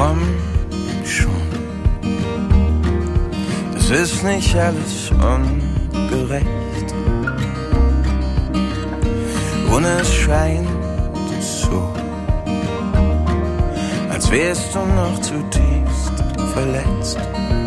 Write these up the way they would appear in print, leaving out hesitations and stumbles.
Komm schon, das ist nicht alles ungerecht. Und es scheint so, als wärst du noch zutiefst verletzt.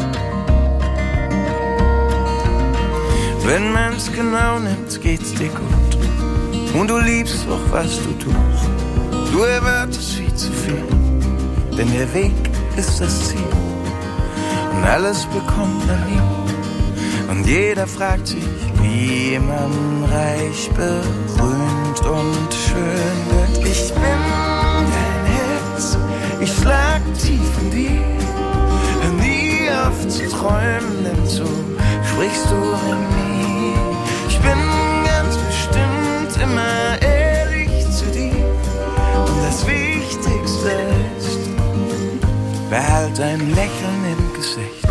Wenn man's genau nimmt, geht's dir gut. Und du liebst auch, was du tust. Du erwartest viel zu viel, denn der Weg ist das Ziel. Und alles bekommt man nie. Und jeder fragt sich, wie man reich, berühmt und schön wird. Ich bin dein Herz, ich schlag tief in dir. Hör nie auf zu träumen, denn so sprichst du in mir. Ich bin ganz bestimmt immer ehrlich zu dir. Und das Wichtigste ist, behalt ein Lächeln im Gesicht.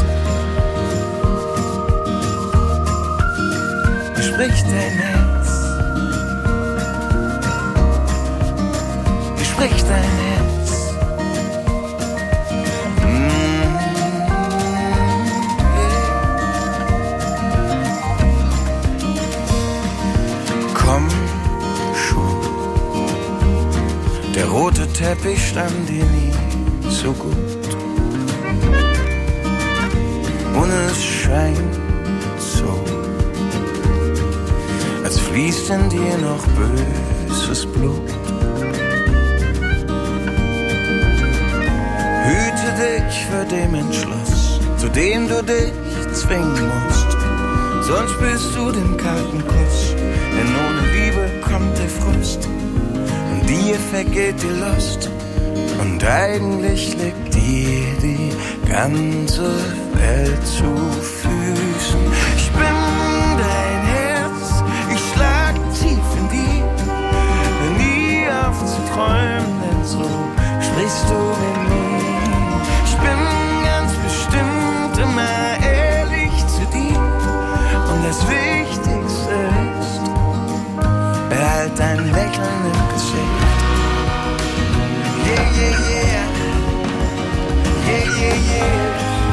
Spricht dein Herz? Wie spricht dein Herz? Komm schon, der rote Teppich stand dir nie so gut. Und es scheint so, als fließt in dir noch böses Blut. Hüte dich vor dem Entschluss, zu dem du dich zwingen musst. Sonst bist du den kalten Kuss, denn ohne Liebe kommt der Frust. Und dir vergeht die Lust, und eigentlich liegt dir die ganze Welt zu Füßen. Ich bin dein Herz, ich schlag tief in dir. Hör nie auf zu träumen, denn so sprichst du mit mir. Ich bin ganz bestimmt immer ehrlich zu dir. Und das Wichtigste ist, behalt dein Lächeln im Gesicht. Yeah, yeah, yeah. Yeah, yeah, yeah.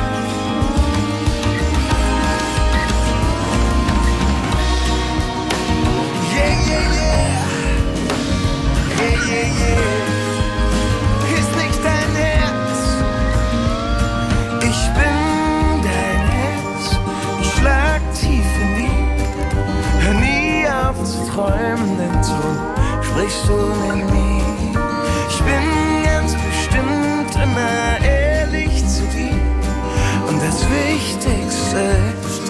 Ist nicht dein Herz. Ich bin dein Herz. Ich schlag tief in dir. Hör nie auf zu träumen, denn so sprichst du mit mir. Ich bin ganz bestimmt immer ehrlich zu dir. Und das Wichtigste ist,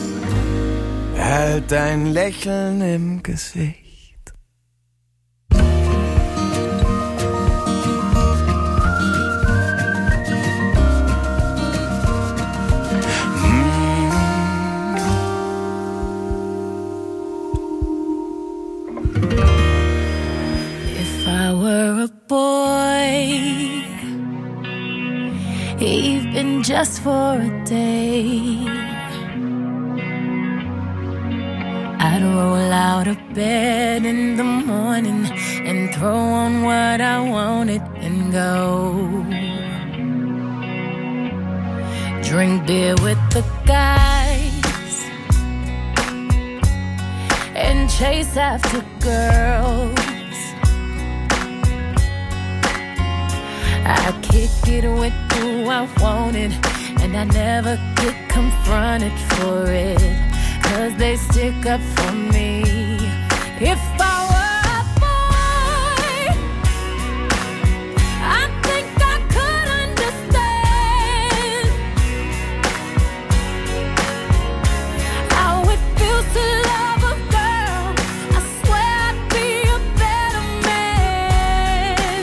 halt dein Lächeln im Gesicht. Just for a day, I'd roll out of bed in the morning and throw on what I wanted and go. Drink beer with the guys and chase after girls. I kick it with who I wanted, and I never get confronted for it, 'cause they stick up for me. If I were a boy, I think I could understand how it feels to love a girl. I swear I'd be a better man.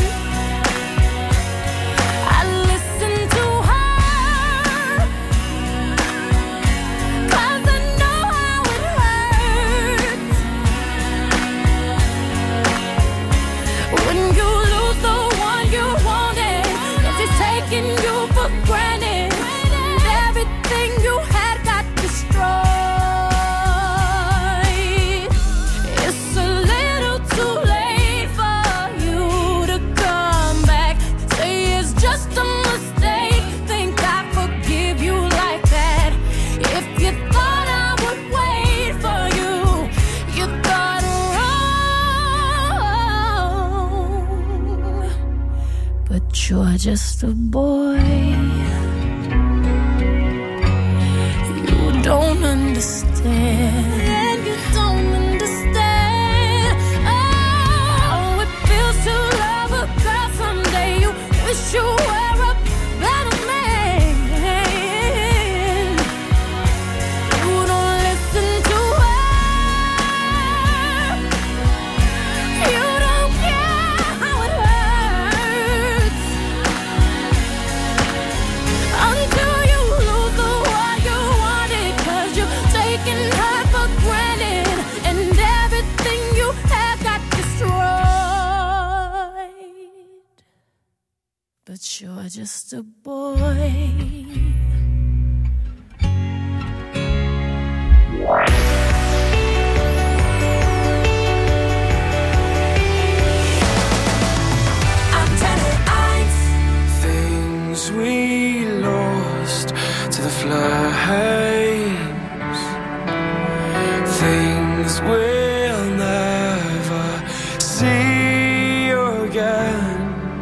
I listen to her, 'cause I know how it hurts. but you're just a boy. You don't understand. And you don't understand. Oh, it feels to love a girl someday. You wish you were a better man. You don't listen to her. You don't care how it hurts until you lose the one you wanted, 'cause you're taking her for granted and everything you have got destroyed. But you're just a boy. Things we lost to the flames, things we'll never see again.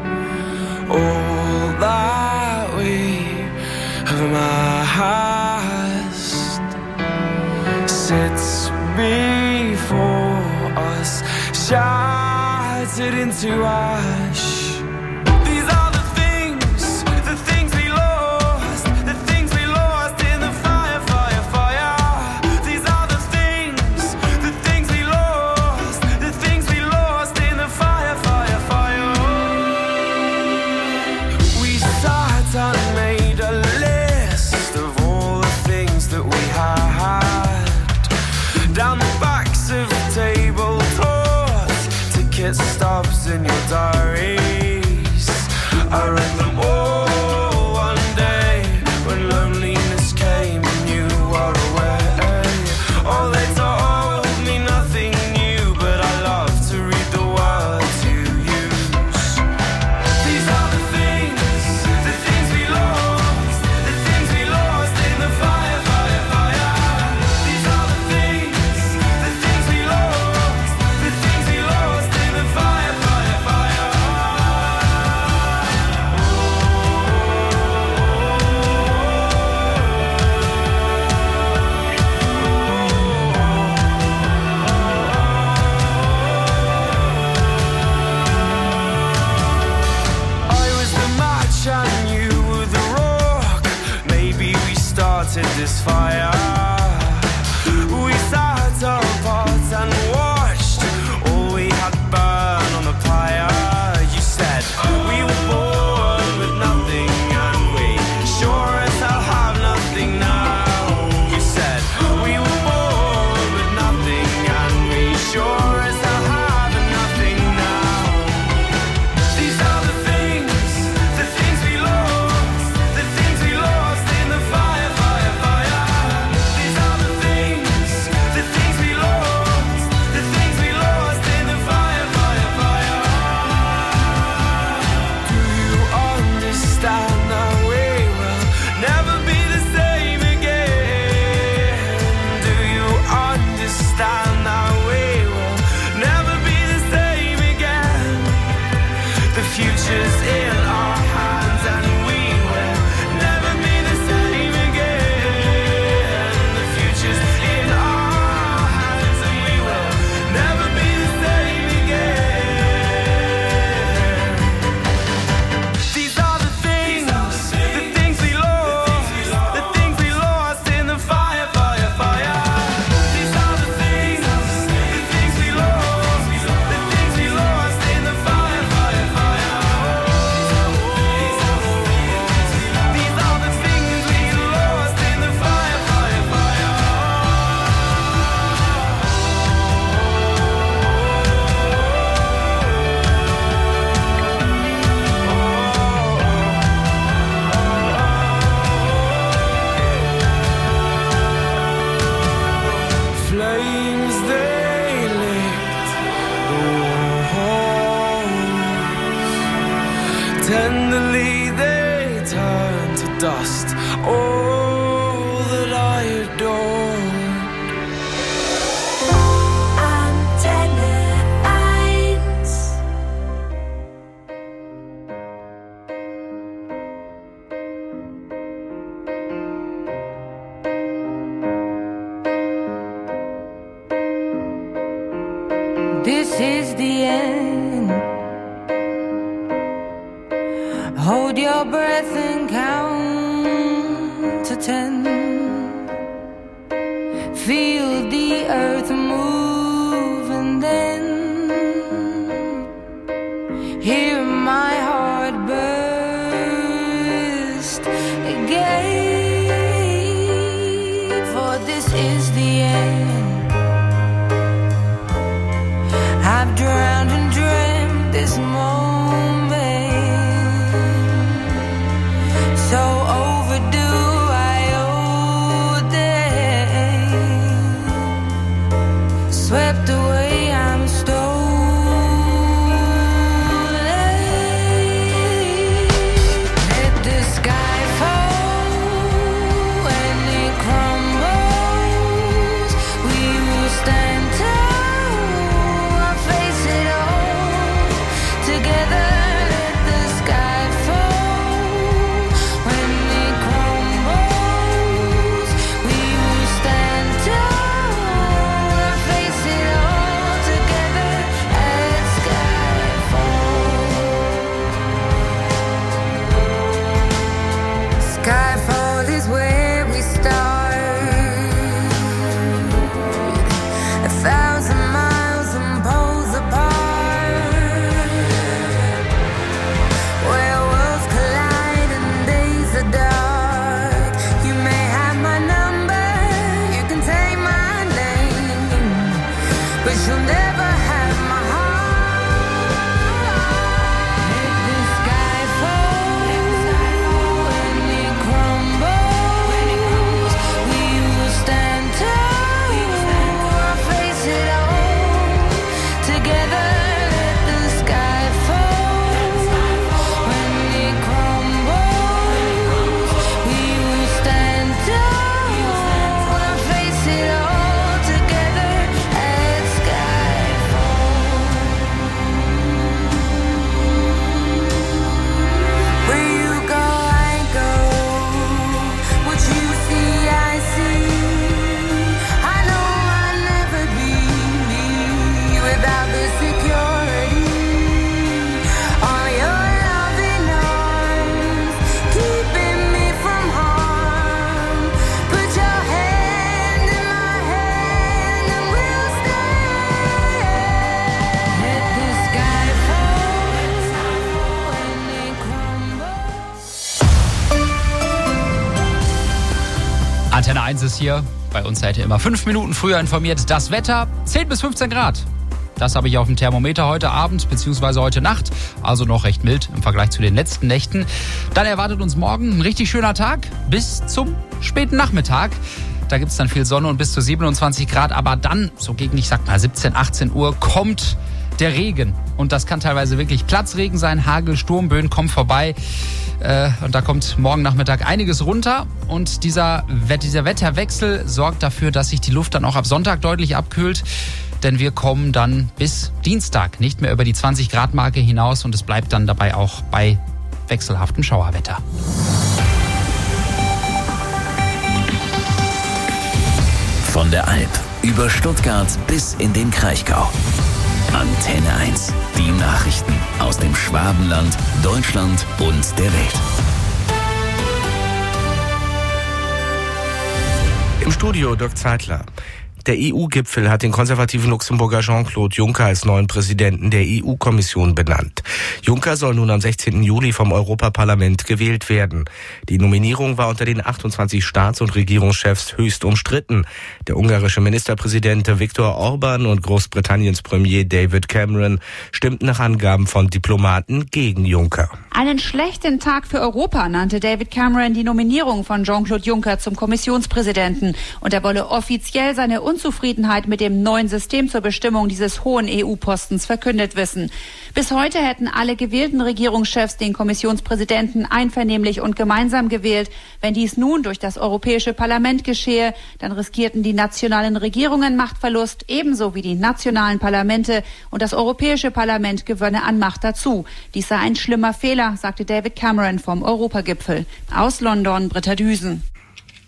All that we have amassed sits before us, shattered into ash. These are the things we lost, the things we lost in the fire, fire, fire. These are the things we lost, the things we lost in the fire, fire, fire. We sat and made a list of all the things that we had down the backs of tablecloths, ticket stubs in your diaries. I read them all one day when loneliness came and you were away. Oh, they told me nothing new, but I love to read the words you use. These are the things we lost, the things we lost in the fire, fire, fire. These are the things we lost, the things we lost in the fire, fire, fire. I was the match and you were the rock. Maybe we started this fire. We sat apart and watched all we had burn on the pyre. You said we were born with nothing and we sure as hell have nothing now. You said we were born with nothing and we sure as hell have nothing now. These are the things we lost, the things we lost in the fire, fire, fire. Hold your breath and count to 10. Feel the earth move and then hear my heart burst again. For this is the end. I've drowned and dreamt this moment, so overdue I owe them. Swept away, I'm stolen. Let the sky fall when it crumbles. We will stand tall, I'll face it all together. Let the sky fall when it crumbles. We will stand tall, I'll face it all together. Let sky fall. Skyfall is where we start. 1,000 miles and poles apart, where worlds collide and days are dark. You may have my number, you can take my name, but you'll never have my heart. Let the sky fall when it crumbles. We will stand tall, I'll face it all together. Let the sky fall when it crumbles. We will stand tall, I'll face it all together. Let sky fall. Where you go, I go. What you see, I see. I know I'll never be without the security. All your loving arms keeping me from harm. Put your hand in my hand and we'll stand. Let the sky fall when it crumbles. Antenne 1 ist hier. Bei uns seid ihr immer 5 Minuten früher informiert. Das Wetter 10 bis 15 Grad. Das habe ich auf dem Thermometer heute Abend bzw. heute Nacht. Also noch recht mild im Vergleich zu den letzten Nächten. Dann erwartet uns morgen ein richtig schöner Tag bis zum späten Nachmittag. Da gibt es dann viel Sonne und bis zu 27 Grad. Aber dann, so gegen, ich sag mal 17, 18 Uhr, kommt der Regen. Und das kann teilweise wirklich Platzregen sein. Hagel, Sturmböen kommen vorbei. Und da kommt morgen Nachmittag einiges runter. Und dieser Wetterwechsel sorgt dafür, dass sich die Luft dann auch ab Sonntag deutlich abkühlt. Denn wir kommen dann bis Dienstag nicht mehr über die 20-Grad-Marke hinaus. Und es bleibt dann dabei auch bei wechselhaftem Schauerwetter. Von der Alp über Stuttgart bis in den Kraichgau. Antenne 1. Die Nachrichten aus dem Schwabenland, Deutschland und der Welt. Im Studio Dirk Zeitler. Der EU-Gipfel hat den konservativen Luxemburger Jean-Claude Juncker als neuen Präsidenten der EU-Kommission benannt. Juncker soll nun am 16. Juli vom Europaparlament gewählt werden. Die Nominierung war unter den 28 Staats- und Regierungschefs höchst umstritten. Der ungarische Ministerpräsident Viktor Orban und Großbritanniens Premier David Cameron stimmten nach Angaben von Diplomaten gegen Juncker. Einen schlechten Tag für Europa nannte David Cameron die Nominierung von Jean-Claude Juncker zum Kommissionspräsidenten. Und er wolle offiziell seine Unzufriedenheit mit dem neuen System zur Bestimmung dieses hohen EU-Postens verkündet wissen. Bis heute hätten alle gewählten Regierungschefs den Kommissionspräsidenten einvernehmlich und gemeinsam gewählt. Wenn dies nun durch das Europäische Parlament geschehe, dann riskierten die nationalen Regierungen Machtverlust, ebenso wie die nationalen Parlamente, und das Europäische Parlament gewönne an Macht dazu. Dies sei ein schlimmer Fehler, sagte David Cameron vom Europagipfel. Aus London, Britta Düsen.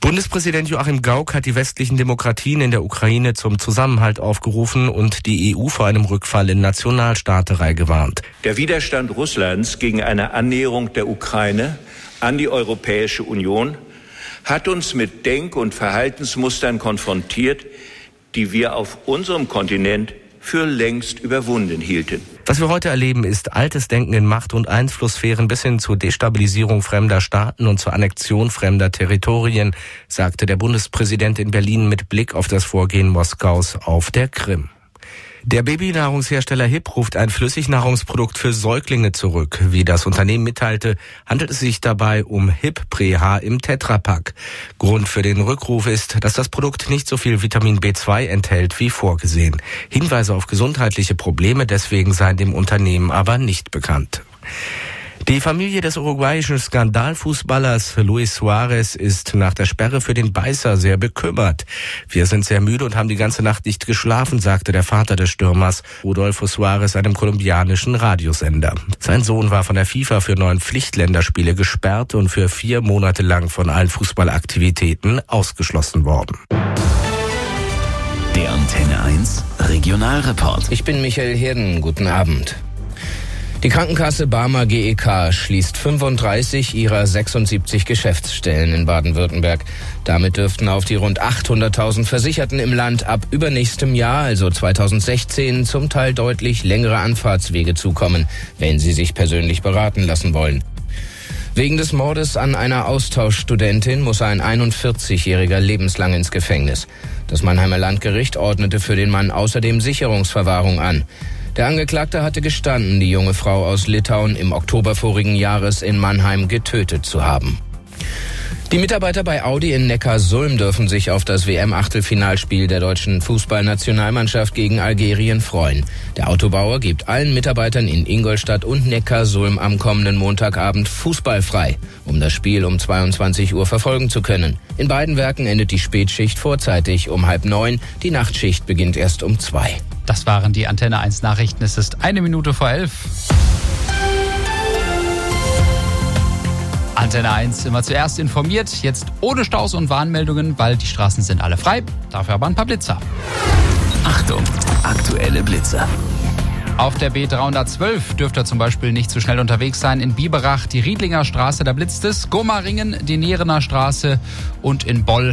Bundespräsident Joachim Gauck hat die westlichen Demokratien in der Ukraine zum Zusammenhalt aufgerufen und die EU vor einem Rückfall in Nationalstaaterei gewarnt. Der Widerstand Russlands gegen eine Annäherung der Ukraine an die Europäische Union hat uns mit Denk- und Verhaltensmustern konfrontiert, die wir auf unserem Kontinent für längst überwunden hielten. Was wir heute erleben, ist altes Denken in Macht- und Einflusssphären bis hin zur Destabilisierung fremder Staaten und zur Annexion fremder Territorien, sagte der Bundespräsident in Berlin mit Blick auf das Vorgehen Moskaus auf der Krim. Der Babynahrungshersteller HiP ruft ein Flüssignahrungsprodukt für Säuglinge zurück. Wie das Unternehmen mitteilte, handelt es sich dabei um HiP Preha im Tetrapack. Grund für den Rückruf ist, dass das Produkt nicht so viel Vitamin B2 enthält wie vorgesehen. Hinweise auf gesundheitliche Probleme deswegen seien dem Unternehmen aber nicht bekannt. Die Familie des uruguayischen Skandalfußballers Luis Suarez ist nach der Sperre für den Beißer sehr bekümmert. Wir sind sehr müde und haben die ganze Nacht nicht geschlafen, sagte der Vater des Stürmers, Rodolfo Suarez, einem kolumbianischen Radiosender. Sein Sohn war von der FIFA für 9 Pflichtländerspiele gesperrt und für 4 Monate lang von allen Fußballaktivitäten ausgeschlossen worden. Der Antenne 1 Regionalreport. Ich bin Michael Herden, guten Abend. Die Krankenkasse Barmer GEK schließt 35 ihrer 76 Geschäftsstellen in Baden-Württemberg. Damit dürften auf die rund 800.000 Versicherten im Land ab übernächstem Jahr, also 2016, zum Teil deutlich längere Anfahrtswege zukommen, wenn sie sich persönlich beraten lassen wollen. Wegen des Mordes an einer Austauschstudentin muss ein 41-Jähriger lebenslang ins Gefängnis. Das Mannheimer Landgericht ordnete für den Mann außerdem Sicherungsverwahrung an. Der Angeklagte hatte gestanden, die junge Frau aus Litauen im Oktober vorigen Jahres in Mannheim getötet zu haben. Die Mitarbeiter bei Audi in Neckarsulm dürfen sich auf das WM-Achtelfinalspiel der deutschen Fußballnationalmannschaft gegen Algerien freuen. Der Autobauer gibt allen Mitarbeitern in Ingolstadt und Neckarsulm am kommenden Montagabend Fußball frei, um das Spiel um 22 Uhr verfolgen zu können. In beiden Werken endet die Spätschicht vorzeitig um 8:30. Die Nachtschicht beginnt erst um 2. Das waren die Antenne 1 Nachrichten. Es ist 11:01. Antenne 1 immer zuerst informiert, jetzt ohne Staus und Warnmeldungen, weil die Straßen sind alle frei, dafür aber ein paar Blitzer. Achtung, aktuelle Blitzer. Auf der B312 dürft ihr zum Beispiel nicht zu schnell unterwegs sein. In Biberach die Riedlinger Straße, da blitzt es. Gomaringen, die Nerener Straße und in Boll